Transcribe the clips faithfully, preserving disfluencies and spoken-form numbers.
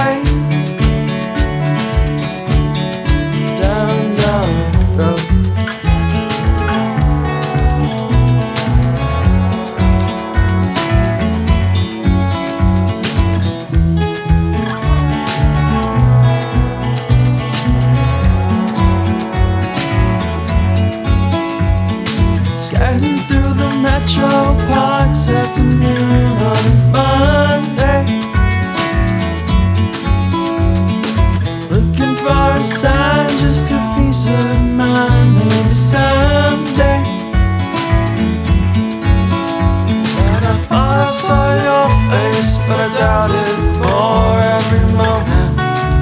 way down your road. Skirting through the metro parks afternoon on a Monday, looking for a sign, just a peace of mind. Maybe someday. And I thought I saw your face, but I doubt it more every moment.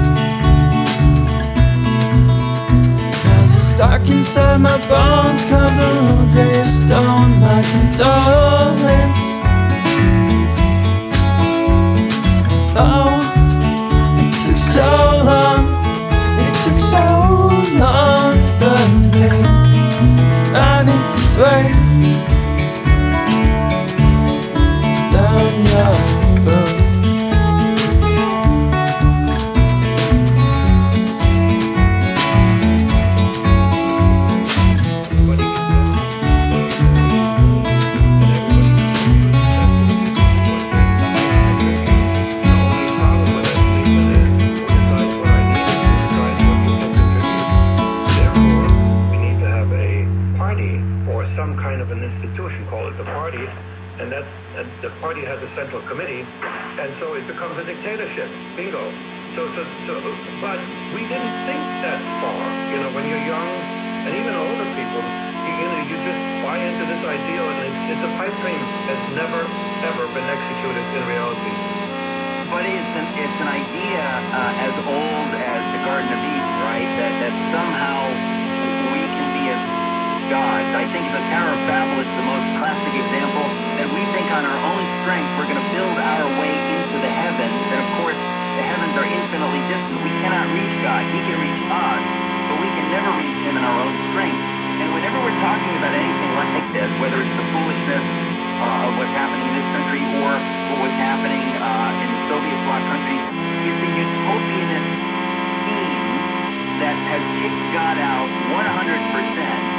Dark inside my bones, carved on a gravestone, my condolence. Oh, it took so long, it took so long for me on its way down your road. Some kind of an institution, call it the party, and that's and the party has a central committee, and so it becomes a dictatorship. Bingo. So, so, so, but we didn't think that far. You know, when you're young, and even older people, you, you know, you just buy into this ideal, and it's, it's a pipe dream that's never, ever been executed in reality. But it's an, it's an idea uh, as old as the Garden of Eden, right? That that somehow we can be as gods. I think the Tower of Babel is the most classic example, that we think on our own strength we're going to build our way into the heavens, and of course the heavens are infinitely distant. We cannot reach God. He can reach us, but we can never reach Him in our own strength. And whenever we're talking about anything like this, whether it's the foolishness uh, of what's happening in this country or what was happening uh, in the Soviet bloc countries, it's a utopianist scheme that has kicked God out one hundred percent.